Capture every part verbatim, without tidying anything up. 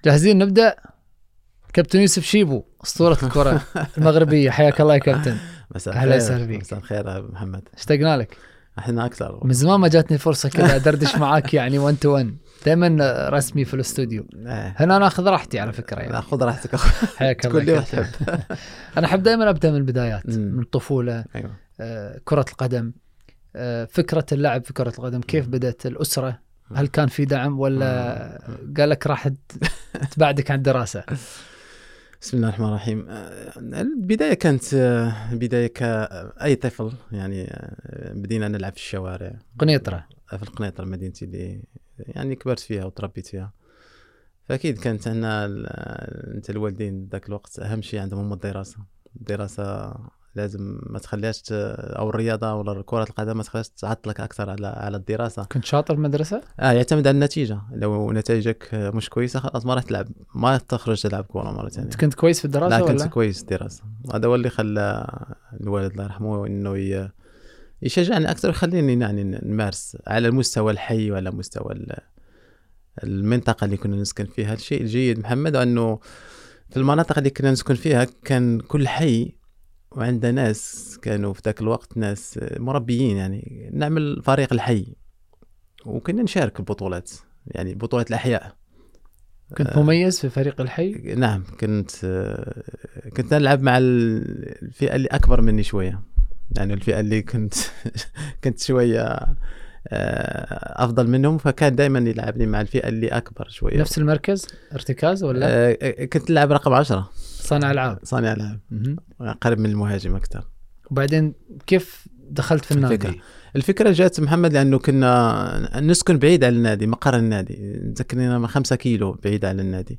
جاهزين نبدأ؟ كابتن يوسف شيبو أسطورة الكرة المغربية، حياك الله يا كابتن. أهلا وسهلا فيك. مساء الخير يا محمد. اشتقنا لك. احنا أكثر. من زمان ما جاتني فرصة كذا أدردش معاك يعني وان تو وان، دائما رسمي في الاستوديو. هنا أنا أخذ راحتي على فكرة يعني. خذ راحتك. حياك الله يا كابتن. أنا أحب دائما أبدأ من البدايات، من الطفولة. أيوة. آه كرة القدم، آه فكرة اللعب في كرة القدم، كيف بدأت الأسرة؟ هل كان في دعم ولا قالك راح تبعدك عن الدراسة؟ بسم الله الرحمن الرحيم. البداية كانت بداية كأي طفل يعني، بدينا نلعب في الشوارع. قنيطرة، في القنيطرة مدينتي اللي يعني كبرت فيها وتربيت فيها. فأكيد كانت عندنا أنت الوالدين ذاك الوقت أهم شيء عندهم هم الدراسة. الدراسة لازم ما تخليهاش، او الرياضه ولا كره القدم ما تخليهاش تعطلك اكثر على على الدراسه. كنت شاطر في المدرسه؟ اه يعتمد على النتيجه. لو نتائجك مش كويسه خلاص ما راح تلعب، ما تخرج تلعب كره مره ثانيه. كنت كويس في الدراسه؟ لا ولا كنت كويس في الدراسه. هذا هو اللي خلى الوالد الله يرحمه انه يشجعني اكثر ويخليني يعني نمارس على المستوى الحي وعلى مستوى المنطقه اللي كنا نسكن فيها. الشيء الجيد محمد انه في المناطق اللي كنا نسكن فيها كان كل حي وعندنا ناس كانوا في ذاك الوقت ناس مربيين، يعني نعمل فريق الحي وكنا نشارك البطولات، يعني بطولات الأحياء. كنت آه مميز في فريق الحي؟ نعم كنت آه كنت نلعب مع الفئة اللي أكبر مني شوية، يعني الفئة اللي كنت كنت شوية آه أفضل منهم، فكان دائما يلعبني مع الفئة اللي أكبر شوية. نفس المركز ارتكاز ولا؟ آه كنت لعب رقم عشرة، صانع ألعاب. صانع ألعاب قريب من المهاجم أكثر. وبعدين كيف دخلت في النادي؟ الفكرة, الفكرة جات محمد لأنه كنا نسكن بعيد عن النادي، مقر النادي نسكننا خمسة كيلو بعيد عن النادي.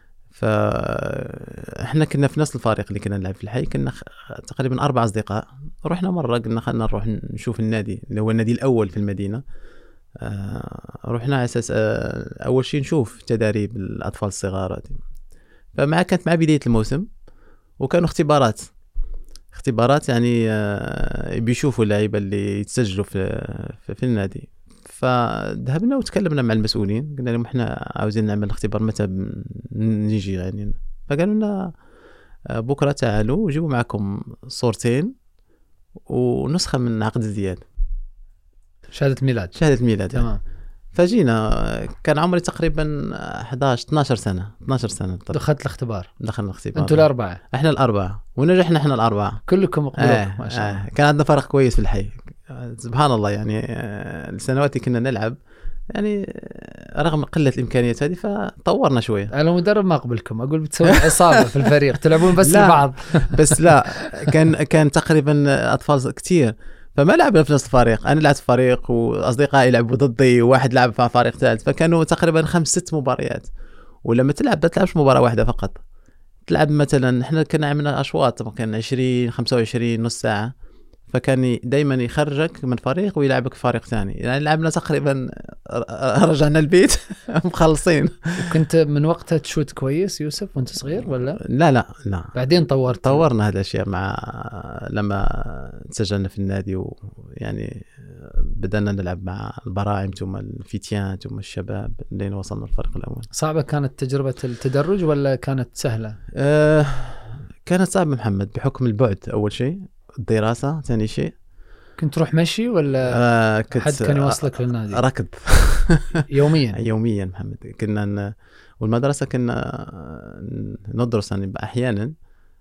فإحنا كنا في نفس الفريق اللي كنا نلعب في الحي، كنا تقريبا أربع أصدقاء. رحنا مرة قلنا خلنا نروح نشوف النادي اللي هو النادي الأول في المدينة. رحنا على أساس أول شيء نشوف تدريب الأطفال الصغار. فمع كانت مع بداية الموسم وكانوا اختبارات اختبارات يعني بيشوفوا اللعيبه اللي يتسجلوا في في النادي. فذهبنا وتكلمنا مع المسؤولين، قلنا لهم احنا عاوزين نعمل اختبار متى نيجي يعني. فقالوا لنا بكره تعالوا وجيبوا معكم صورتين ونسخه من عقد الزياده، شهاده ميلاد. شهاده ميلاد تمام يعني. فجينا كان عمري تقريبا أحد عشر اثنا عشر سنه اثنا عشر سنه. دخلت الاختبار؟ دخلنا الاختبار. انتوا الاربعه؟ احنا الاربعه ونجحنا احنا الاربعه كلكم مقبولون. آه ما شاء الله. آه كان عندنا فرق كويس في الحي سبحان الله يعني. آه السنوات اللي كنا نلعب يعني رغم قله الامكانيات هذه فطورنا شويه. انا مدرب ما اقبلكم، اقول بتسوي عصابه في الفريق تلعبون بس لبعض. بس لا كان كان تقريبا اطفال كتير، فما لعبنا في نفس الفريق. انا لعبت في فريق واصدقائي لعبوا ضدي وواحد لعب في فريق ثالث، فكانوا تقريبا خمس ست مباريات. ولما تلعب ما تلعبش مباراه واحده فقط، تلعب مثلا احنا كنا عملنا اشواط ممكن عشرين خمسة وعشرين نص ساعه، فكان دايما يخرجك من فريق ويلعبك في فريق ثاني. يعني لعبنا تقريبا رجعنا البيت مخلصين. وكنت من وقتها تشوت كويس يوسف وانت صغير ولا؟ لا لا لا بعدين طورت طورنا هذا الشيء مع لما تسجلنا في النادي، ويعني بدأنا نلعب مع البراعم ثم الفتيان ثم الشباب لين وصلنا الفريق الأول. صعبة كانت تجربة التدرج ولا كانت سهلة؟ آه كانت صعبة محمد بحكم البعد أول شيء، الدراسة ثاني شيء. كنت تروح مشي ولا آه حد كان يوصلك للنادي؟ ركض يوميا يوميا محمد. كنا ن... والمدرسة كنا ندرس يعني أحيانا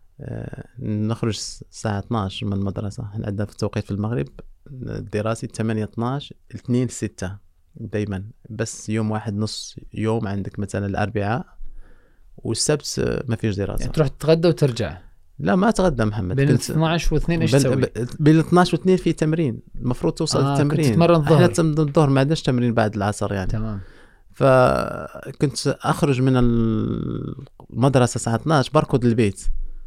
نخرج الساعة اثنا عشر من المدرسة. احنا عندنا في التوقيت في المغرب الدراسي ثمانية اثنا عشر اثنين ستة دايما، بس يوم واحد نص يوم عندك مثلا الأربعاء والسبت ما فيش دراسة. يعني تروح تتغدى وترجع؟ لا ما اتغدى محمد. بين اثنا عشر واثنين ايش تسوي؟ بين اثنا عشر واثنين في تمرين المفروض توصل آه التمرين. كنت تتمرن الظهر؟ احنا الظهر ما عندناش تمرين بعد العصر يعني. تمام. فكنت اخرج من المدرسة الساعة اثنا عشر بركض البيت،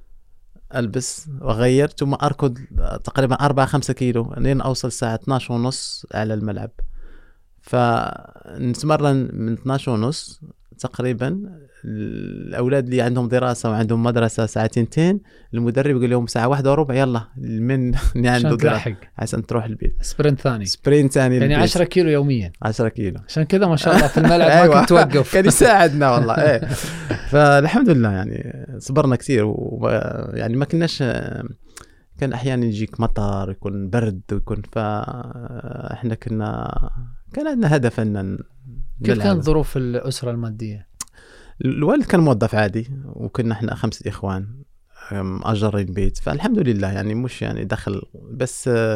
البس واغير ثم اركض تقريبا أربعة خمسة كيلو لين اوصل الساعة اثنا عشر ونص على الملعب. فنتمرن من اثنا عشر ونص تقريبا الاولاد اللي عندهم دراسه وعندهم مدرسه ساعتين تين، المدرب يقول لهم ساعه واحدة وربع يلا من اللي عنده دراسه عشان تروح البيت سبرنت ثاني سبرنت ثاني يعني عشرة كيلو يوميا. عشرة كيلو عشان كذا ما شاء الله في الملعب ما أيوة. كنت توقف. كان يساعدنا والله. ايه فالحمد لله يعني صبرنا كثير ويعني ما كناش، كان احيانا يجيك مطر يكون برد ويكون، فاحنا كنا كان عندنا هدف ان كيف كانت ظروف الاسره الماديه؟ الوالد كان موظف عادي وكنا احنا خمسة اخوان مأجرين بيت، فالحمد لله يعني مش يعني دخل بس آه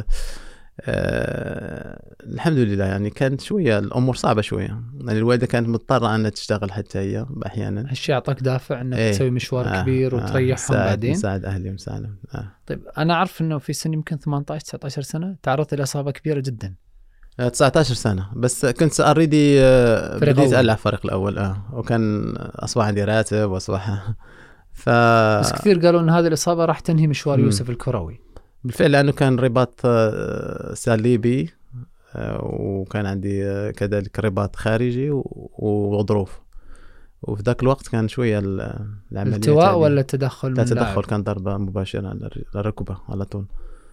آه الحمد لله يعني كانت شويه الامور صعبه شويه، يعني الوالده كانت مضطره انها تشتغل حتى هي احيانا. هالشيء اعطاك دافع انك ايه تسوي مشوار آه كبير وتريحهم آه بعدين؟ مساعد اهلي ومساعدهم. آه. طيب انا اعرف انه في سن يمكن ثمانية عشر تسعة عشر سنه تعرضت لاصابه كبيره جدا. تسعة عشر سنة بس كنت أريدي بديت ألعب فريق الأول اه وكان أصبح عندي راتب وأصبح ف بس كثير قالوا إن هذه الإصابة راح تنهي مشوار يوسف الكروي. بالفعل لأنه كان رباط صليبي وكان عندي كذلك رباط خارجي وظروف، وفي ذاك الوقت كان شوية العملية التواء ولا تدخل؟ لا تدخل، كان ضربة مباشرة على الركبة على طول.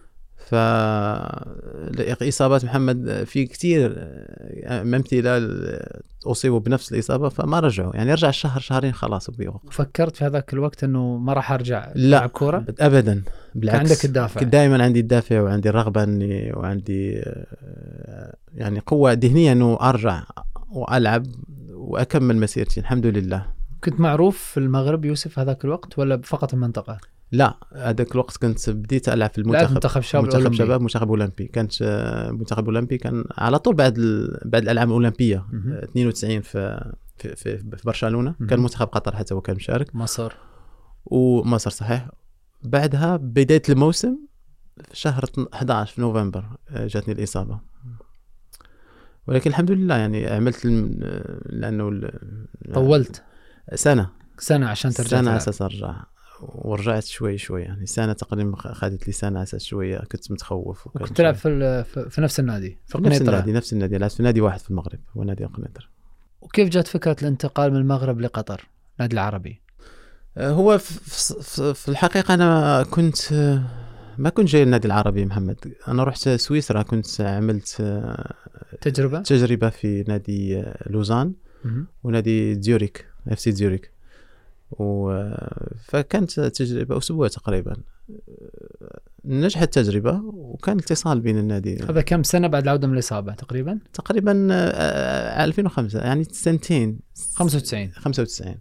فإصابات محمد في كتير أمثلة أصيبوا بنفس الإصابة فما رجعوا، يعني رجع الشهر شهرين خلاص وبيوقف. فكرت في هذاك الوقت إنه ما راح أرجع ألعب كورة؟ أبدا، بالعكس كان عندك الدافع. كنت دائما عندي الدافع وعندي الرغبة إني وعندي يعني قوة ذهنية إنه أرجع وألعب وأكمل مسيرتي الحمد لله. كنت معروف في المغرب يوسف هذاك الوقت ولا فقط المنطقة؟ لا هذاك الوقت كنت بديت ألعب في المنتخب، منتخب شباب منتخب أولمبي. شباب منتخب أولمبي، كانت منتخب أولمبي كان على طول بعد ال... بعد الألعاب الأولمبية اثنين وتسعين في في في, في برشلونة. كان منتخب قطر حتى هو كان مشارك. مصر ومصر صحيح. بعدها بداية الموسم في شهر أحد عشر في نوفمبر جاتني الإصابة، ولكن الحمد لله يعني عملت الم... لأنه طولت سنة سنة عشان ترجع سنة أساس أرجع، ورجعت شوي شوي يعني سنة تقريبا خدت لي سنة أساس شوية كنت متخوف. وكنت تلعب في في نفس النادي في نفس النادي نفس النادي لعبت في نادي واحد في المغرب هو نادي القنيطرة. وكيف جات فكرة الانتقال من المغرب لقطر نادي العربي؟ هو في, في الحقيقة أنا كنت ما كنت جاي النادي العربي محمد، أنا رحت سويسرا كنت عملت تجربة تجربة في نادي لوزان ونادي زيوريك اف سي زيوريك، و... فكانت تجربة أسبوع تقريبا، نجحت التجربة وكان اتصال بين النادي. هذا كم سنة بعد العودة من الإصابة تقريبا؟ تقريبا ألفين وخمسة يعني سنتين خمسة وتسعين خمسة وتسعين.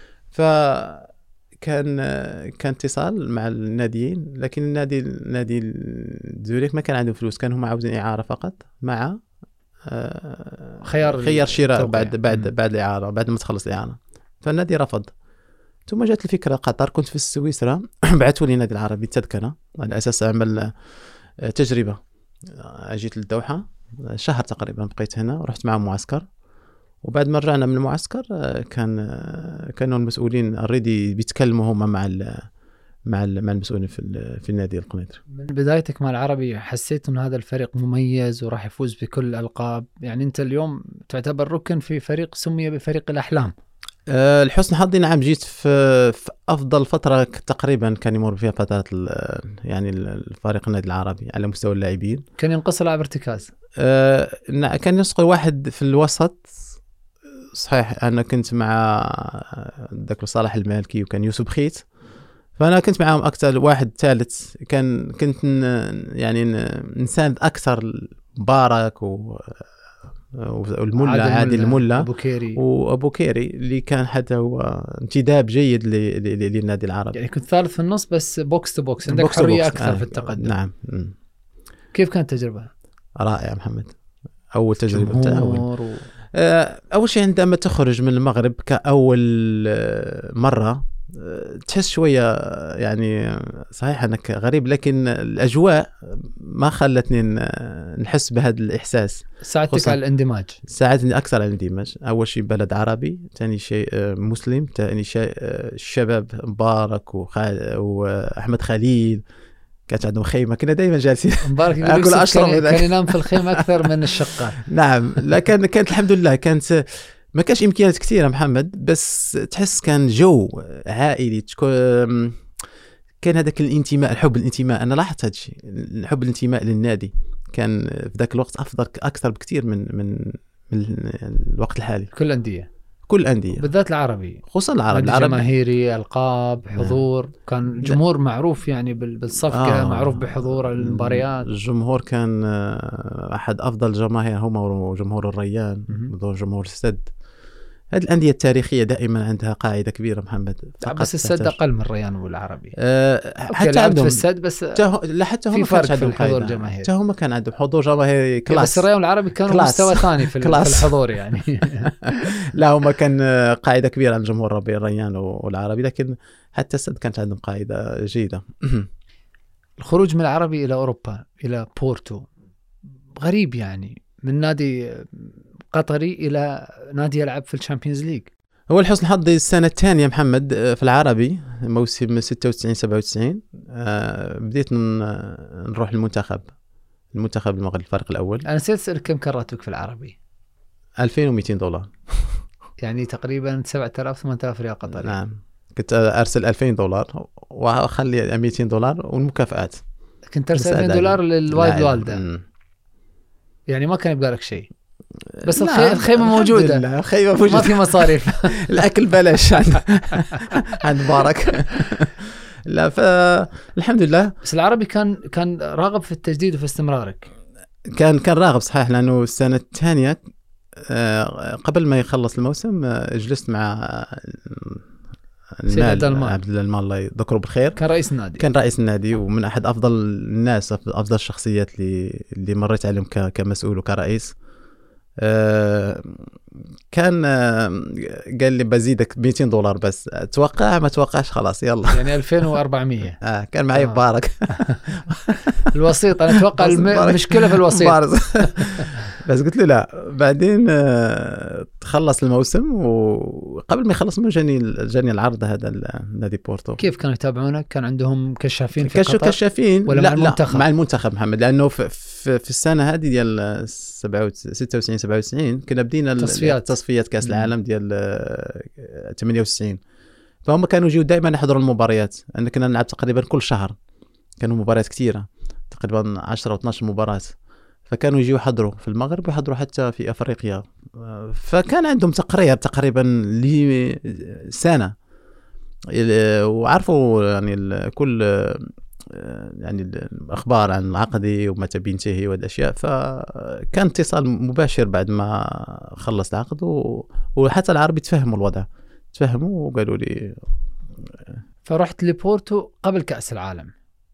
فكان كان اتصال مع الناديين، لكن النادي نادي زوريك ما كان عنده فلوس، كانوا هم عاوزين إعارة فقط مع خيار خيار شراء بعد بعد بعد الإعارة بعد ما تخلص الإعارة، فالنادي رفض. ثم جات الفكرة قطر، كنت في سويسرا بعثوا لي النادي العربي تذكرة على أساس أعمل تجربة. أجيت للدوحة شهر تقريبا بقيت هنا ورحت معهم معسكر، وبعد ما رجعنا من المعسكر كان كانوا المسؤولين الريدي بيتكلموا هم مع مع مع المسؤولين في في النادي القنيطري. من بدايتك مع العربي حسيت إن هذا الفريق مميز وراح يفوز بكل الألقاب، يعني أنت اليوم تعتبر ركن في فريق سمي بفريق الأحلام. أه الحسن حظي نعم، جيت في, في أفضل فترة تقريبا كان يمر فيها فترات يعني الفريق النادي العربي على مستوى اللاعبين. كان ينقص لاعب ارتكاز. أه كان ينقص واحد في الوسط صحيح. أنا كنت مع ذاك صالح المالكي وكان يوسف خيت، فأنا كنت معهم أكثر. واحد ثالث كان كنت يعني نساند أكثر مبارك و والملا عادل الملا أبو كيري وأبو كيري اللي كان حتى هو انتداب جيد للنادي العربي. يعني كنت ثالث في النص بس بوكس تو بوكس، عندك حرية أكثر آه. في التقدم. نعم. كيف كانت التجربة؟ رائعة محمد. أول تجربة تأول و... أول شيء عندما تخرج من المغرب كأول مرة تحس شوية يعني صحيح أنك غريب، لكن الأجواء ما خلتني نحس بهذا الإحساس. ساعدتك على الاندماج؟ ساعدني أكثر على الاندماج. أول شيء بلد عربي، ثاني شيء مسلم، ثاني شيء الشباب مبارك وخال... وأحمد خليل كانت عندهم خيمة، كنا دايما جالسين مبارك يقول كان, كان ينام في الخيمة أكثر من الشقة. نعم، لكن كانت الحمد لله كانت ما كانش امكانيات كثيره محمد، بس تحس كان جو عائلي، تكون كان هذاك الانتماء، الحب الانتماء. انا لاحظت هذا الشيء، الحب الانتماء للنادي كان في ذاك الوقت افضل اكثر بكثير من من من الوقت الحالي. كل الانديه كل الانديه بالذات العربي، خصوصا العربي، العربي جماهيري، القاب، حضور. نعم. كان الجمهور معروف يعني بالصفقه، آه. معروف بحضور المباريات. الجمهور كان احد افضل الجماهير، هم جمهور الريان وجمهور السد. هذه الأندية التاريخية دائما عندها قاعدة كبيرة محمد. بس السد أقل من الريان والعربي. أه حتى عندهم في السد، بس جه... لا حتى هم في فرق في الحضور الجماهيري. حتى هم كان عندهم حضور جماهيري كلاس. بس الريان والعربي كانوا كلاس. مستوى ثاني في الحضور يعني. لا هم كان قاعدة كبيرة عن جمهور الريان والعربي، لكن حتى السد كانت عندهم قاعدة جيدة. الخروج من العربي إلى أوروبا، إلى بورتو، غريب يعني، من نادي قطري إلى نادي يلعب في الشامبيونز ليج. هو الحسن حظي السنة الثانية محمد في العربي، موسم ستة وتسعين سبعة وتسعين، أه بديت نروح المنتخب المنتخب المغرب الفريق الأول. أنا نسيت أسألك كم كان راتبك في العربي؟ ألفين ومئتين دولار. يعني تقريبا سبعة آلاف ثمانية آلاف ريال قطري. نعم، كنت أرسل ألفين دولار وأخلي مئتين دولار والمكافآت. كنت أرسل ألفين دولار للوالد والدة، يعني ما كان يبقى لك شيء، بس الخي... الخيمة موجودة. الخيمة موجودة، ما في مصاريف. الأكل بلاش عند عند مبارك. لا فالحمد لله. بس العربي كان كان راغب في التجديد وفي استمرارك. كان كان راغب صحيح، لأنه السنة الثانية قبل ما يخلص الموسم جلست مع المال عبد المال الله يذكره بالخير. كان رئيس النادي كان رئيس النادي ومن أحد أفضل الناس، أفضل الشخصيات اللي اللي مريت عليهم كمسؤول وكرئيس. آه كان آه قال لي بزيدك مئتين دولار بس، توقع ما توقعش خلاص يلا. يعني ألفين وأربعمية. آه كان معي مبارك. آه. الوسيط أنا أتوقع المشكلة في الوسيط. بس قلت له لا. بعدين آه تخلص الموسم، وقبل ما يخلص جاني جاني العرض هذا النادي بورتو. كيف كانوا يتابعونك؟ كان عندهم كشافين في قطر؟ كشافين ولا لا مع المنتخب؟ لا مع المنتخب محمد، لأنه في, في, في السنة هذه ديال ستة وتسعين سبعة وتسعين كنا بدينا تصفيات تصفيات كأس العالم ديال ثمانية وتسعين، فهم كانوا يجوا دائما يحضروا المباريات. أن كنا نلعب تقريبا كل شهر، كانوا مباريات كثيرة تقريبا عشرة أو اثنا عشر مباراة، فكانوا يجوا يحضروا في المغرب ويحضروا حتى في أفريقيا. فكان عندهم تقرير تقريبا لسنة، وعرفوا يعني كل يعني الأخبار عن العقدي ومتى بينتهي والأشياء. فكان اتصال مباشر بعد ما خلص العقد، وحتى العربي تفهموا الوضع، تفهموا وقالوا لي. فرحت لبورتو قبل كأس العالم؟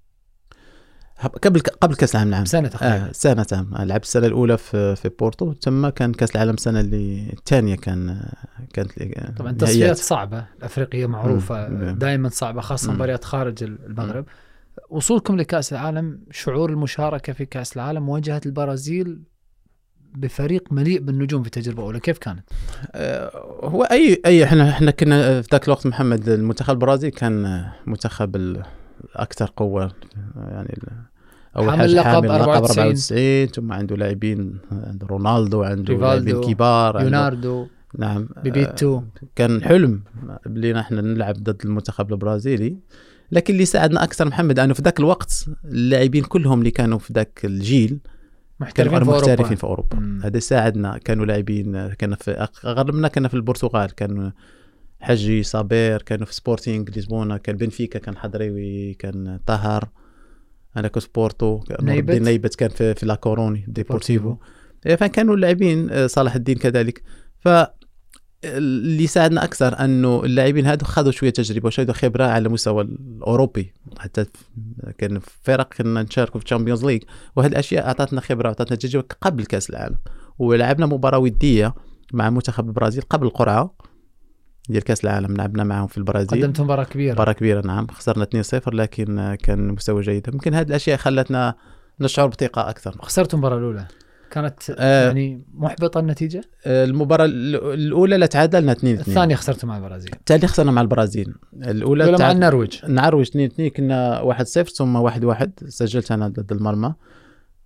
قبل قبل كأس العالم نعم. سنة تقريبا. آه سنة تام. لعبت السنة الأولى في في بورتو، ثم كان كأس العالم السنة اللي الثانية كان كانت طبعا تصفيات صعبة، الأفريقية معروفة دائما صعبة، خاصة مباريات خارج المغرب. وصولكم لكأس العالم، شعور المشاركة في كأس العالم، مواجهة البرازيل بفريق مليء بالنجوم في تجربة أولى، كيف كانت؟ آه هو أي أي إحنا إحنا كنا في ذاك الوقت محمد، المنتخب البرازيلي كان منتخب الأكثر قوة يعني. أول حاجة حامل لقب أربعة وتسعين، ثم عنده لاعبين، عنده رونالدو، عنده لاعبين كبار، ليوناردو، نعم بيبيتو. آه كان حلم لنا إحنا نلعب ضد المنتخب البرازيلي. لكن اللي ساعدنا أكثر محمد أنه في ذاك الوقت اللاعبين كلهم اللي كانوا في ذاك الجيل محترفين في محترفين أوروبا, في أوروبا. هذا ساعدنا. كانوا لاعبين، كان في أغلبنا كان في البرتغال، كان حجي صابير، كانوا في سبورتينغ لشبونة، كان بنفيكا، كان حضريوي، كان طهر، أنا كنت بورتو، نيبت. نيبت كان في في لاكوروني ديبورتيفو. فكانوا اللاعبين صلاح الدين كذلك. ف اللي ساعدنا أكثر أنه اللاعبين هادو خذوا شوية تجربة وشوية خبرة على مستوى الأوروبي، حتى كان فرق كنا نشاركوا في الشامبيونز ليج، وهذه الأشياء أعطتنا خبرة وأعطتنا تجربة قبل كأس العالم. ولعبنا مباراة ودية مع منتخب البرازيل قبل القرعة ديال كأس العالم، لعبنا معهم في البرازيل. قدمت مباراة كبيرة مباراة كبيرة نعم، خسرنا اثنين صفر، لكن كان مستوى جيد. ممكن هذه الأشياء خلتنا نشعر بثقة أكثر. خسرتوا المباراة الأولى، كانت آه يعني محبطة النتيجة. آه المباراة الأولى لا تعادلنا اثنين اثنين. الثانية خسرتوا مع البرازيل. الثانية خسرنا مع البرازيل. الأولى تعاد... مع النرويج. النرويج اثنين اثنين، كنا واحد صفر ثم واحد واحد، سجلت أنا ضد المرمى.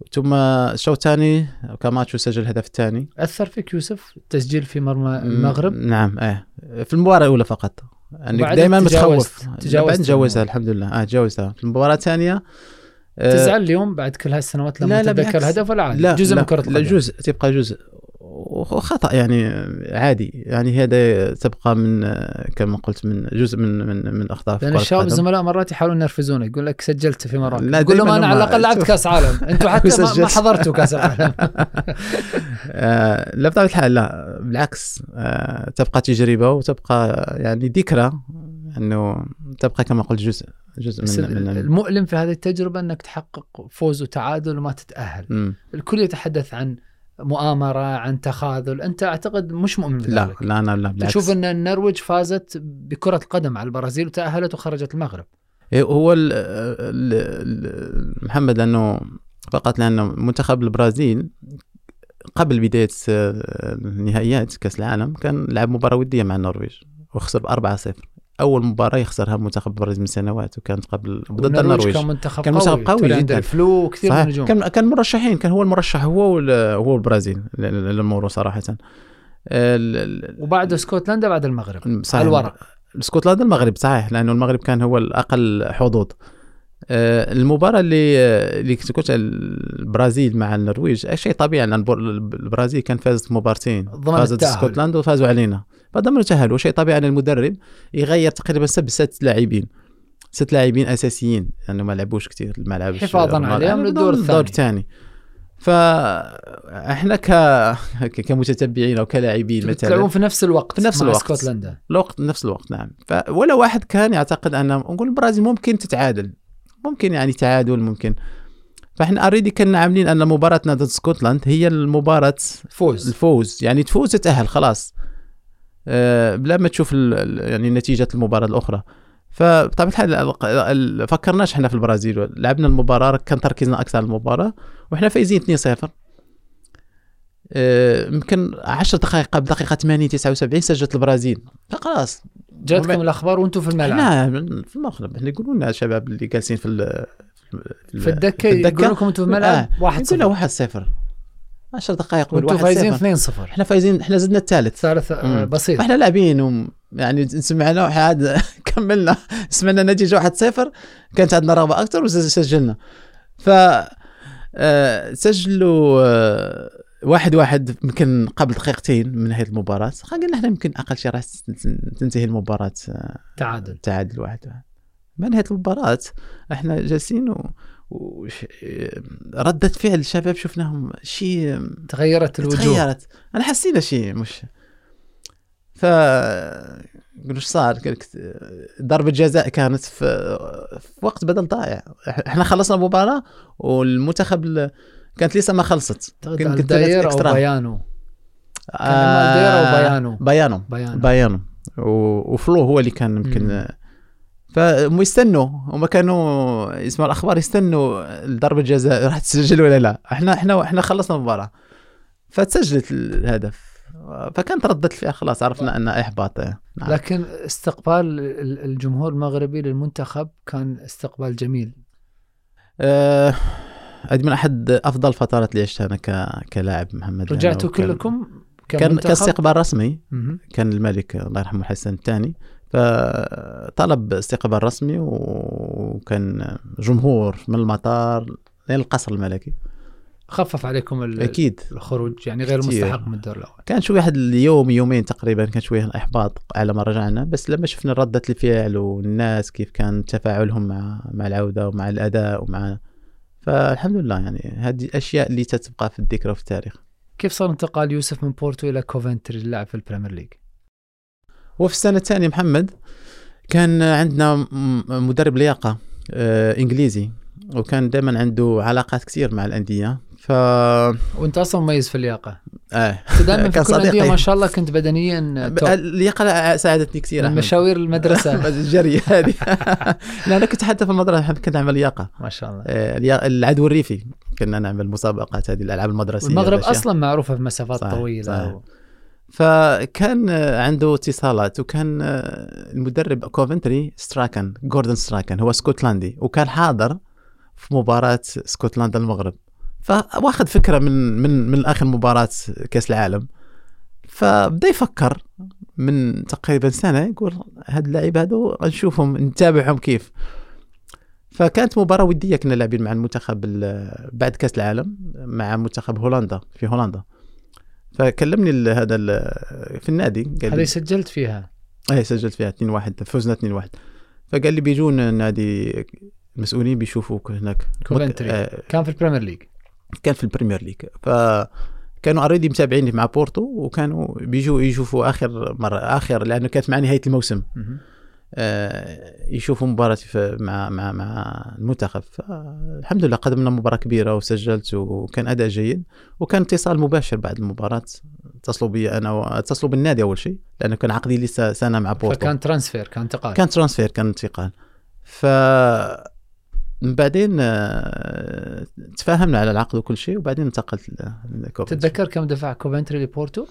ثم الشوط الثاني كاماتشو سجل الهدف الثاني. اثر فيك يوسف التسجيل في مرمى المغرب؟ نعم ايه في المباراه الاولى فقط، يعني دائما متخوف. بعد تجاوزها الحمد لله. اه تجاوزها في المباراه الثانيه. تزعل اليوم بعد كل هالسنوات لما تتذكر الهدف ولا عادي؟ لا جزء لا من كرة القدم. لا جزء تبقى جزء وخطأ يعني عادي، يعني هذا تبقى من كما قلت من جزء من من من اخطاء لان الشباب الزملاء مرات يحاولون ينرفزونه، يقول لك سجلت في مراكش، يقول لهم انا على الاقل لعبت كاس عالم، انتم حتى ما حضرتوا كاس العالم. آه لا بطبيعة الحال لا بالعكس، آه تبقى تجربة وتبقى يعني ذكرى، انه تبقى كما قلت جزء جزء من, من المؤلم في هذه التجربة انك تحقق فوز وتعادل وما تتأهل. م. الكل يتحدث عن مؤامرة، عن تخاذل، أنت أعتقد مش مؤمن بذلك؟ لا لا أنا لا بالعكس. تشوف أن النرويج فازت بكرة القدم على البرازيل وتأهلت وخرجت المغرب. هو ال ال محمد لأنه فقط لأنه منتخب البرازيل قبل بداية نهائيات كأس العالم كان لعب مباراة ودية مع النرويج وخسر بأربعة صفر. أول مباراة يخسرها منتخب البرازيل من سنوات، وكانت قبل ضد النرويج. كان منتخب كان قوي, قوي جدا، الفلو كثير من النجوم. كان كان مرشحين، كان هو المرشح هو هو البرازيل للمورو صراحة. وبعد اسكتلندا بعد المغرب على الورق. اسكتلندا المغرب صحيح، لأنه المغرب كان هو الأقل حظوظ. المباراة اللي اللي كنت البرازيل مع النرويج شيء طبيعي، لأن البرازيل كان فازت مبارتين، فازت اسكتلندا وفازوا علينا فضمن التأهل، وشيء طبيعي أن المدرب يغير تقريبا سب ست لاعبين ست لاعبين أساسيين لأنه ما لعبوش كتير الملعب حفاظا عليهم للدور الثاني. فاحنا ك كمتتبعين او كلاعبين مثلا تلعبون في نفس الوقت في نفس مع الوقت اسكتلندا الوقت نفس الوقت نعم. ولا واحد كان يعتقد ان نقول البرازيل ممكن تتعادل، ممكن يعني تعادل ممكن. فاحنا اريدي كنا عاملين ان مباراتنا ضد اسكتلندا هي المباراه فوز الفوز، يعني تفوز تتأهل خلاص أه بلا ما تشوف يعني نتيجه المباراه الاخرى. فبطبيعة الحال فكرناش احنا في البرازيل، لعبنا المباراة كان تركيزنا أكثر على المباراة وإحنا فايزين اثنين صفر. يمكن عشر دقائق قبل دقيقة ثمانين تسعة وسبعين سجلت البرازيل، فخلاص جاتكم وم... الأخبار وأنتم في الملعب. نعم في المغرب احنا يقولون لنا الشباب اللي جالسين في ال... في, في الدكة يقولون لكم أنتم في الملعب واحد صفر واحد صفر عشر دقائق وأنتم فايزين اثنين صفر. احنا فايزين، احنا زدنا الثالث ثالث بسيط. احنا لاعبين و... يعني سمعنا واحد كملنا سمعنا نتيجة واحد صفر، كانت عندنا رغبة أكثر وسجلنا. ف سجلوا واحد واحد يمكن قبل دقيقتين من نهاية المباراة. قلنا احنا يمكن أقل شيء راح تنتهي المباراة تعادل تعادل واحد واحد. ما نهاية المباراة احنا جالسين و... و... ردة فعل الشباب شفناهم شيء تغيرت الوجوه، تغيرت. أنا حسينا شيء مش ف قلوش صار ضربة جزاء كانت في... في وقت بدل ضائع. احنا خلصنا المباراة والمنتخب كانت لسه ما خلصت. كنت داير أو بيانو آه... كان داير أو بيانو بيانو بيانو, بيانو. و... وفلو هو اللي كان يمكن فهم يستنوا وما كانوا اسمع الأخبار يستنوا الضربة الجزاء راح تسجل ولا لا. احنا احنا احنا خلصنا المباراة فتسجلت الهدف، فكانت ردة الفعل خلاص عرفنا أن إحباط. نعم. لكن استقبال الجمهور المغربي للمنتخب كان استقبال جميل. أه هذه من أحد أفضل الفترات اللي عشتها أنا ك... كلاعب محمد. رجعتوا كلكم كان كاستقبال رسمي. م- كان الملك الله يرحمه الحسن الثاني فطلب استقبال رسمي وكان جمهور من المطار لين القصر الملكي. خفف عليكم أكيد الخروج يعني غير كتير. مستحق من الدور الأول. كان شوي واحد اليوم يومين تقريبا كان شوية إحباط على ما رجعنا، بس لما شفنا ردة الفعل والناس كيف كان تفاعلهم مع مع العودة ومع الأداء ومع فالحمد لله يعني هذه أشياء اللي تتبقى في الذكرى وفي التاريخ. كيف صار انتقال يوسف من بورتو إلى كوفنتري للعب في البريمير ليج؟ وفي السنة الثانية محمد كان عندنا مدرب لياقة آه إنجليزي وكان دائما عنده علاقات كثير مع الأندية. ف وانت اصلا مميز في اللياقه. اه دائما في كل الانديه ما شاء الله كنت بدنيا اللياقه ساعدتني كثير. مشاوير المدرسه الجري هذه لا انا كنت حتى في المدرسه كنت اعمل لياقه ما شاء الله. آه العدو الريفي كنا نعمل مسابقات هذه الالعاب المدرسيه. المغرب اصلا معروفه في مسافات صحيح. طويله صحيح. و... فكان عنده اتصالات وكان المدرب كوفنتري ستراكن جوردن ستراكن هو اسكتلندي وكان حاضر في مباراة اسكتلندا المغرب فواخذ فكره من من من اخر مباراه كاس العالم، فبدا يفكر من تقريبا سنه يقول هاد اللاعب هادو غنشوفهم نتابعهم كيف. فكانت مباراه وديه كنا لاعبين مع المنتخب بعد كاس العالم مع منتخب هولندا في هولندا. فكلمني هذا في النادي قال لي سجلت فيها اي سجلت فيها اثنين واحد، فزنا اثنين واحد. فقال لي بيجون النادي المسؤولين بيشوفوك هناك. كوفنتري مك... آه... كان في البريمير ليج كان في البريمير ليج. فكانوا اوريدي متابعيني مع بورتو، وكانوا بيجوا يشوفوا اخر مره اخر لانه كانت مع نهايه الموسم آه يشوفوا مباراتي مع مع مع المنتخب. فالحمد لله قدمنا مباراه كبيره وسجلت وكان اداء جيد، وكان اتصال مباشر بعد المباراه. اتصلوا بي انا واتصلوا بالنادي اول شيء لانه كان عقدي لسه سنه مع بورتو. فكان ترانسفير كان انتقال كان ترانسفير كان انتقال. ف بعدين تفاهمنا على العقد وكل شيء، وبعدين انتقلت لكوفنتري. تتذكر كم دفع كوفنتري لبورتو؟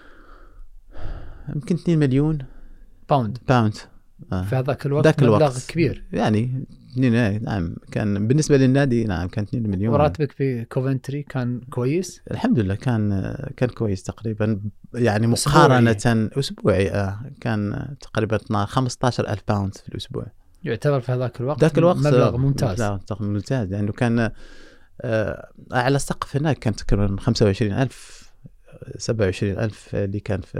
يمكن اثنين مليون باوند باوند آه. في هذاك الوقت مبلغ كبير يعني. نعم كان بالنسبه للنادي نعم كان اثنين مليون. وراتبك في كوفنتري كان كويس؟ الحمد لله كان كان كويس تقريبا يعني مقارنه اسبوعي, أسبوعي. آه. كان تقريبا خمسة عشر ألف باوند في الاسبوع. يعتبر في هذاك الوقت ذاك الوقت مبلغ ممتاز. لا ممتاز لانه يعني كان آه على السقف هناك كان تقريبا خمسة وعشرين ألف سبعة وعشرين ألف اللي كان في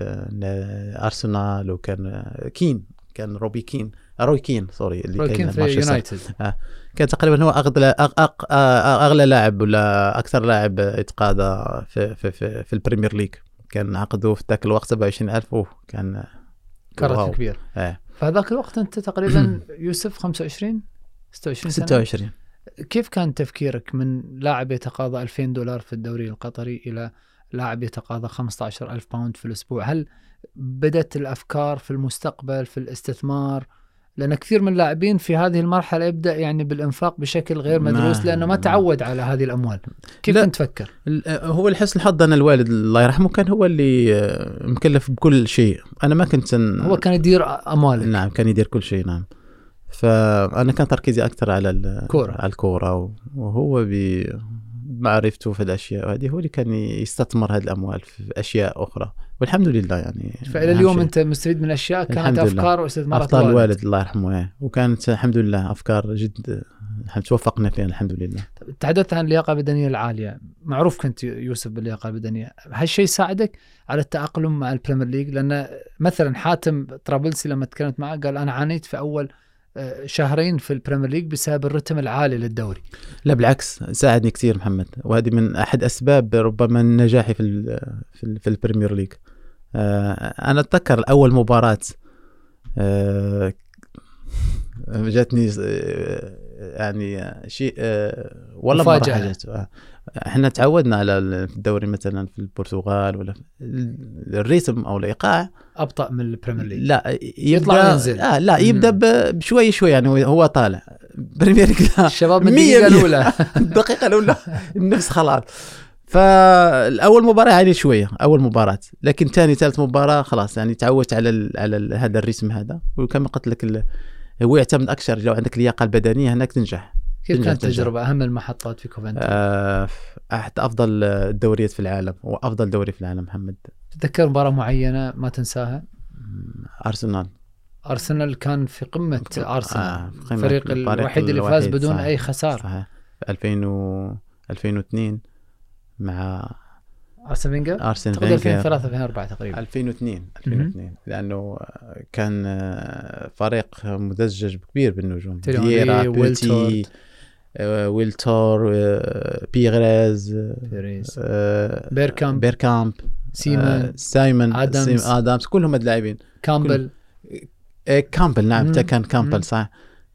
أرسنال، وكان كين كان روبي كين روي كين سوري اللي كان في يونايتد. آه. كان تقريبا هو اغلى أغ... اغلى لاعب ولا اكثر لاعب اتقاضى في في في, في البريمير ليج. كان عقده في ذاك الوقت سبعة وعشرين ألف وكان كرت كبير. آه. فهذاك الوقت انت تقريبا يوسف خمسة وعشرين ستة وعشرين سنة. ستة وعشرين. كيف كان تفكيرك من لاعب يتقاضى ألفين دولار في الدوري القطري الى لاعب يتقاضى خمسة عشر ألف باوند في الاسبوع؟ هل بدأت الافكار في المستقبل في الاستثمار؟ لأن كثير من اللاعبين في هذه المرحلة يبدأ يعني بالإنفاق بشكل غير مدروس لأنه ما تعود على هذه الأموال. كيف كنت تفكر؟ هو الحسن الحظ أن الوالد الله يرحمه كان هو اللي مكلف بكل شيء. أنا ما كنت ن... هو كان يدير أموالك. نعم كان يدير كل شيء. نعم. فأنا كان تركيزي أكثر على الكورة على الكورة، وهو بمعرفته في الأشياء هذه هو اللي كان يستثمر هذه الأموال في أشياء أخرى، والحمد لله يعني. فإلى اليوم أنت مستفيد من أشياء كانت أفكار واستثمارات أفكار الوالد. الوالد الله يرحمه، وكانت الحمد لله أفكار جد توفقنا فيها الحمد لله. تحدثت عن اللياقة البدنية العالية، معروف كنت يوسف باللياقة البدنية، هالشيء ساعدك على التأقلم مع البريمير ليج؟ لأن مثلا حاتم طرابلسي لما تكلمت معه قال أنا عانيت في أول شهرين في البريمير ليج بسبب الرتم العالي للدوري. لا بالعكس ساعدني كثير محمد، وهذه من أحد أسباب ربما نجاحي في في, في البريمير ليج. أنا أتذكر أول مباراة جاتني يعني شيء والله مفاجأة. احنا تعودنا على الدوري مثلا في البرتغال ولا الريتم او الايقاع ابطا من البريمير ليج. لا يطلع ينزل. آه لا يبدا بشوي شوي يعني هو طالع بريمير ليج الشباب من الدقيقه الاولى الدقيقه الاولى النفس خلاص. فالاول مباراه يعني شويه اول مباراه، لكن ثاني ثالث مباراه خلاص يعني تعودت على على هذا الريتم هذا. وكما قلت لك هو يعتمد اكثر لو عندك اللياقه البدنيه هناك تنجح. كيف كانت تجربة أهم المحطات في كوفنتري؟ آه أحد أفضل الدوريات في العالم وأفضل دوري في العالم محمد. تذكر مباراة معينة ما تنساها؟ أرسنال. أرسنال كان في قمة أرسنال. آه الفريق الوحيد اللي فاز بدون صحيح. أي خسارة. صحيح. ألفين و ألفين واثنين مع أرسن فينجر. أرسن فينجر. ألفين وثلاثة ألفين وأربعة تقريبا. ألفين واثنين ألفين واثنين لأنه كان فريق مدجج كبير بالنجوم. دييرا بيلتي ويلتور بيغريز بيركامب بيركامب سيمون سايمون آدامز آدامز كلهم اللاعبين. كامبل كل... كامبل نعم كان كامبل صح.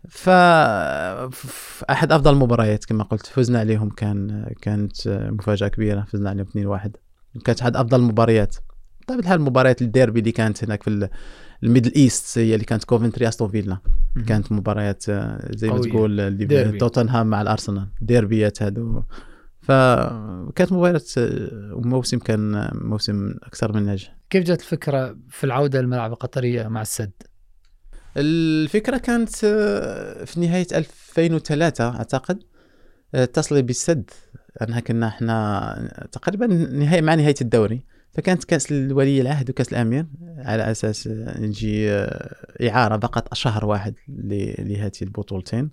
فأحد أفضل المباريات كما قلت فزنا عليهم، كان كانت مفاجأة كبيرة، فزنا عليهم اثنين واحد. كانت أحد أفضل المباريات. طيب الحال المباريات الديربي اللي كانت هناك في الميدل إيست هي اللي كانت كوفنتري أستون فيلا، كانت مباريات زي ما تقول توتنهام مع الأرسنال ديربيات هذو. فكانت مباراة وموسم كان موسم أكثر من ناجح. كيف جت الفكرة في العودة للملاعب القطرية مع السد؟ الفكرة كانت في نهاية ألفين وثلاثة أعتقد. اتصل بالسد أنها كنا احنا تقريبا نهاية مع نهاية الدوري، فكانت كأس الولي العهد وكأس الأمير على أساس نجي إعارة فقط شهر واحد لهذه البطولتين،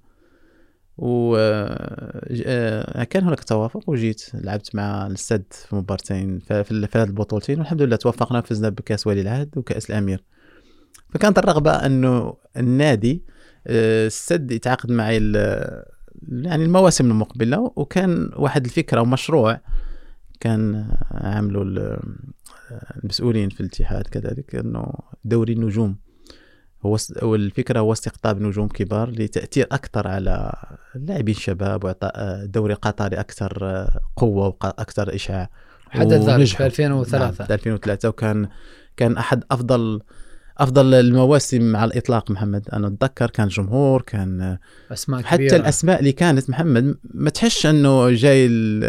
وكان هناك توافق وجيت لعبت مع السد في مبارتين في هذه البطولتين، والحمد لله توفقنا فزنا بكأس ولي العهد وكأس الأمير. فكانت الرغبة أنه النادي السد يتعاقد معي يعني المواسم المقبلة، وكان واحد الفكرة ومشروع كان عملوا المسؤولين في الاتحاد كذلك أنه دوري النجوم، هو الفكرة هو استقطاب نجوم كبار لتأثير أكثر على اللاعبين الشباب، وإعطاء دوري قطري أكثر قوة وأكثر إشعاع. حدث ذلك في ألفين وثلاثة. نعم ألفين وثلاثة، وكان كان أحد أفضل أفضل المواسم على الإطلاق محمد. أنا أتذكر كان جمهور، كان أسماء حتى كبيرة. الأسماء اللي كانت محمد ما تحش أنه جاي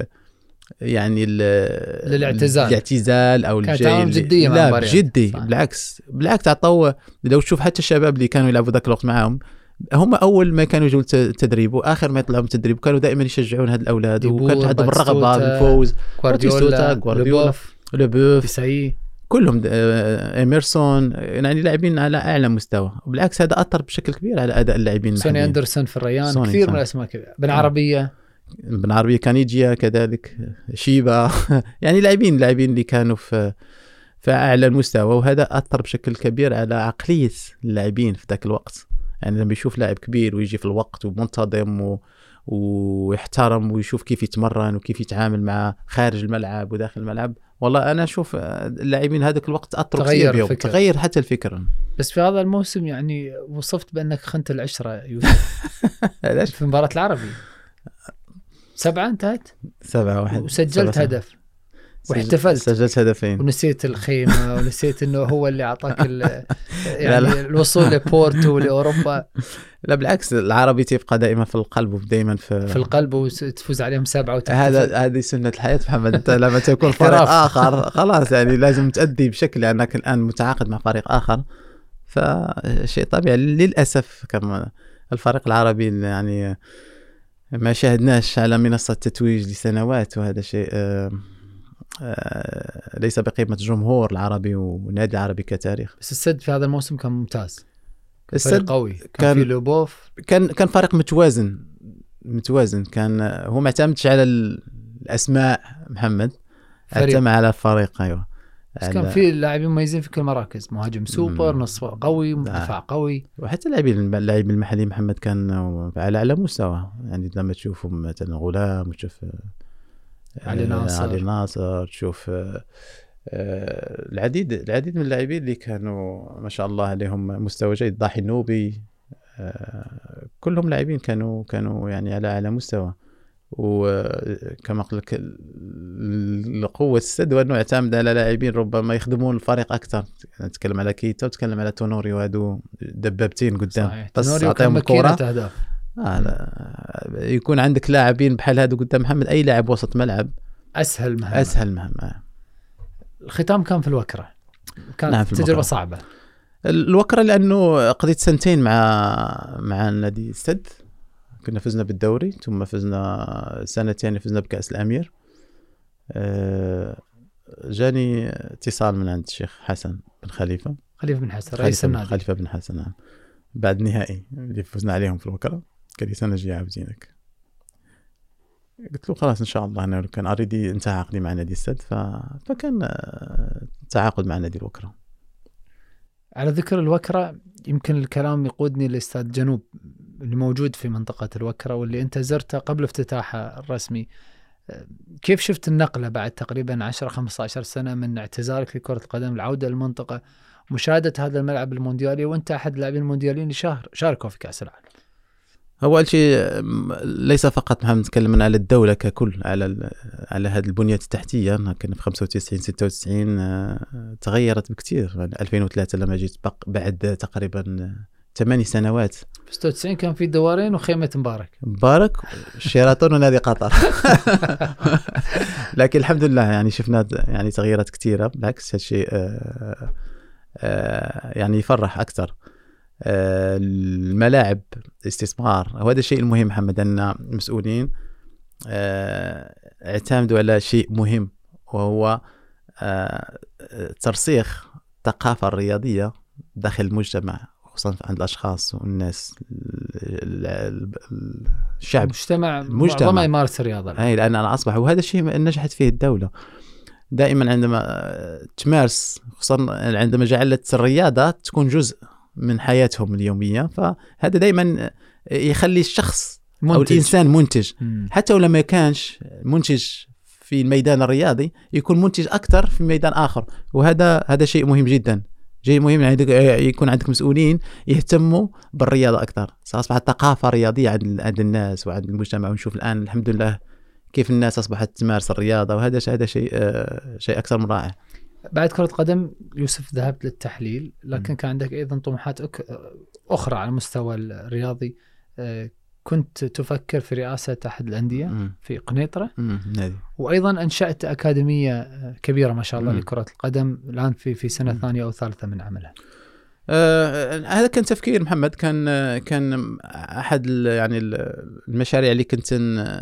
يعني للاعتزال الاعتزال او الجاي جديه، لا جدي صح. بالعكس بالعكس عطوا. لو تشوف حتى الشباب اللي كانوا يلعبوا ذاك الوقت معاهم، هم اول ما كانوا يجوا التدريب واخر ما يطلعوا من التدريب كانوا دائما يشجعون هاد الاولاد، وكانت عندهم الرغبه بالفوز. غوارديولا، غوارديولا، لوبوف، بيساي، كلهم إيميرسون، يعني لاعبين على اعلى مستوى. وبالعكس هذا اثر بشكل كبير على اداء اللاعبين. سوني اندرسون في الريان، كثير من الاسماء كبيره. بن عربيه بن عربية كان يجي كذلك، شيبة يعني لاعبين لاعبين اللي كانوا في في أعلى المستوى، وهذا أثر بشكل كبير على عقلية اللاعبين في ذاك الوقت. يعني لما يشوف لاعب كبير ويجي في الوقت ومنتظم و... ويحترم ويشوف كيف يتمرن وكيف يتعامل مع خارج الملعب وداخل الملعب، والله أنا أشوف اللاعبين هذاك الوقت أثروا كثير بيهم، تغير حتى الفكرة. بس في هذا الموسم يعني وصفت بأنك خنت العشرة يوسف في مباراة العربي سبعة انتهت سبعة واحد، وسجلت هدف واحتفلت، سجلت هدفين ونسيت الخيمة ونسيت انه هو اللي اعطاك يعني لا لا. الوصول لبورتو لاوروبا. لا بالعكس، العربي تبقى دائما في القلب ودائما في في القلب، وتفوز عليهم سبعة وتحتفل. هذا هذه سنة الحياة محمد. انت لما تكون فريق اخر خلاص يعني لازم تأدي بشكل، لانك يعني الان متعاقد مع فريق اخر، فشيء طبيعي. للاسف كما الفريق العربي يعني ما شاهدناش على منصة التتويج لسنوات، وهذا شيء آآ آآ ليس بقيمة الجمهور العربي والنادي العربي كتاريخ. بس السد في هذا الموسم كان ممتاز، السد قوي، كان, كان في لوبوف، كان كان فريق متوازن متوازن كان هو ما اعتمدش على الأسماء محمد، اعتمد على الفريق. أيوة بس كان في لاعبين مميزين في كل المراكز، مهاجم سوبر، نصف قوي، دفاع قوي، وحتى اللاعبين اللاعب المحلي محمد كان على اعلى مستوى. يعني لما تشوفهم مثلا غلام، وتشوف علي ناصر علي ناصر تشوف العديد العديد من اللاعبين اللي كانوا ما شاء الله عليهم مستوى جيد. ضاحي النوبي، كلهم لاعبين كانوا كانوا يعني على اعلى مستوى. وكما قلت لك القوة السد وأنه يعتمد على لاعبين ربما يخدمون الفريق أكثر. نتكلم على كيتا وتكلم على تونوري، وهذو دبابتين قدام، بس أعطيهم الكرة. آه يكون عندك لاعبين بحال هذا قدام محمد، أي لاعب وسط ملعب أسهل مهمة. أسهل مهمة. الختام كان في الوكرة، كانت نعم تجربة صعبة الوكرة، لأنه قضيت سنتين مع مع النادي السد. كنا فزنا بالدوري، ثم فزنا سنة ثانية فزنا بكأس الأمير. أه جاني اتصال من عند الشيخ حسن بن خليفة خليفة بن حسن رئيس النادي، خليفة بن حسن نعم، بعد نهائي اللي فزنا عليهم في الوكرة. قال لي سنة جاية عاوزينك. قلت له خلاص إن شاء الله. أنا كان أريدي انتهى عقدي مع نادي السد، ف... فكان تعاقد مع نادي الوكرة. على ذكر الوكرة، يمكن الكلام يقودني لاستاد جنوب اللي موجود في منطقة الوكرة، واللي أنت زرته قبل افتتاحها الرسمي. كيف شفت النقلة بعد تقريبا عشرة خمسة عشر سنة من اعتزالك لكرة القدم، العودة للمنطقة، مشاهدة هذا الملعب المونديالي، وأنت أحد اللاعبين الموندياليين اللي شاركوا في كأس العالم؟ أول شيء ليس فقط نحن نتكلم على الدولة ككل، على على هذه البنية التحتية. كنا في خمسة وتسعين ستة وتسعين تغيرت بكثير. يعني ألفين وثلاثة لما جيت بعد تقريبا ثماني سنوات. في ستة وتسعين كان في دوارين وخيمة مبارك مبارك شيراتون ونادي قطر. لكن الحمد لله يعني شفنا يعني تغييرات كثيرة. بالعكس هالشيء آه آه يعني يفرح أكثر. آه الملاعب استثمار، وهذا الشيء المهم محمد، أن المسؤولين اعتمدوا على شيء مهم، وهو ترسيخ الثقافة الرياضية داخل المجتمع، خصوصا عند الأشخاص والناس الشعب المجتمع معظمه يمارس الرياضة. أي لأن أنا أصبح، وهذا الشيء نجحت فيه الدولة دائما عندما تمارس، خصوصا عندما جعلت الرياضة تكون جزء من حياتهم اليومية، فهذا دائما يخلي الشخص منتج. أو الإنسان منتج، مم. حتى ولما ما كانش منتج في الميدان الرياضي يكون منتج أكثر في ميدان آخر، وهذا هذا شيء مهم جدا. شيء مهم يعني يكون عندك مسؤولين يهتموا بالرياضة أكثر، أصبحت ثقافة رياضية عند عند الناس وعند المجتمع. ونشوف الآن الحمد لله كيف الناس أصبحت تمارس الرياضة، وهذا هذا شيء شيء أكثر من رائع. بعد كرة قدم يوسف ذهبت للتحليل، لكن م. كان عندك أيضا طموحات أخرى على المستوى الرياضي. كنت تفكر في رئاسة أحد الأندية م. في قنيطرة، نادي. وأيضا أنشأت أكاديمية كبيرة ما شاء الله م. لكرة القدم الآن في في سنة م. ثانية أو ثالثة من عملها. آه هذا كان تفكير محمد، كان كان أحد يعني المشاريع اللي كنت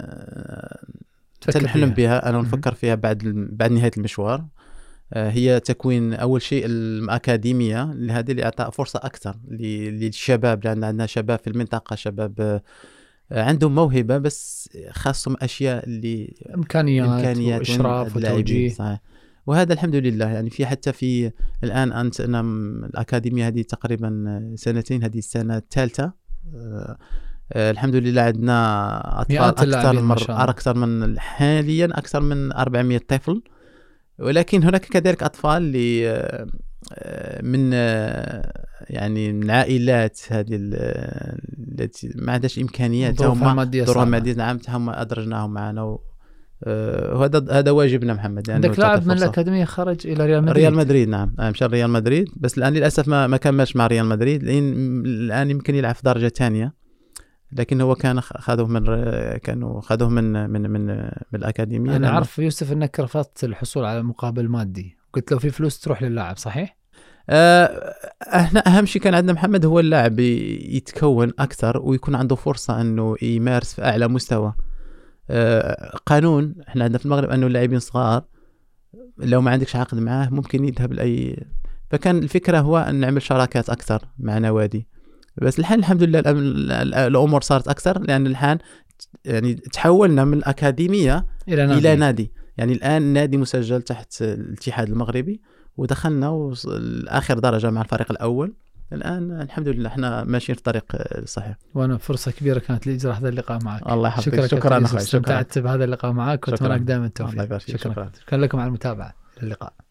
نحلم بها أنا ونفكر فيها بعد بعد نهاية المشوار. آه هي تكوين أول شيء الأكاديمية لهذه، لإعطاء فرصة أكثر للشباب، لأن عندنا شباب في المنطقة، شباب عندهم موهبة بس خاصهم أشياء اللي إمكانيات, إمكانيات وإشراف وتوجيه. صحيح. وهذا الحمد لله يعني في حتى في الآن أنت أنا الأكاديمية هذه تقريبا سنتين، هذه السنة الثالثة. أه أه الحمد لله عندنا أطفال أكثر من أكثر من حاليا أكثر من أربعمائة طفل، ولكن هناك كذلك أطفال اللي أه من يعني من عائلات هذه التي ما عندهاش إمكانيات، ظروفها المادية مادية. نعم، هم أدرجناهم معنا، وهذا أه هذا واجبنا محمد. يعني عندك لاعب من الأكاديمية خرج إلى ريال مدريد. ريال مدريد نعم، مشى ريال مدريد، بس الآن للأسف ما ما كملش مع ريال مدريد، لأن الآن يمكن يلعب في درجة ثانية، لكن هو كان خذوه من كانوا خذوه من من من, من الأكاديمية. أنا أعرف يوسف أنك رفضت الحصول على مقابل مادي، قلت لو في فلوس تروح للاعب، صحيح؟ آه احنا أهم شيء كان عندنا محمد هو اللاعب يتكون أكثر ويكون عنده فرصة أنه يمارس في أعلى مستوى. آه قانون احنا عندنا في المغرب أنه اللاعبين صغار لو ما عندكش عقد معاه ممكن يذهب لأي، فكان الفكرة هو أن نعمل شراكات أكثر مع نوادي. بس الحين الحمد لله الأمور صارت أكثر، لأن الحين يعني تحولنا من الأكاديمية إلى نادي. إلى نادي يعني الآن نادي مسجل تحت الاتحاد المغربي، ودخلنا آخر درجة مع الفريق الأول. الآن الحمد لله احنا ماشيين في الطريق الصحيح. وانا فرصة كبيرة كانت لي إجراء هذا اللقاء معك. الله يحفظك. شكرا شكرا استمتعت بهذا اللقاء معك، وأتمنى لك دائما التوفيق. شكرا. شكرا. شكرا لكم على المتابعة. اللقاء.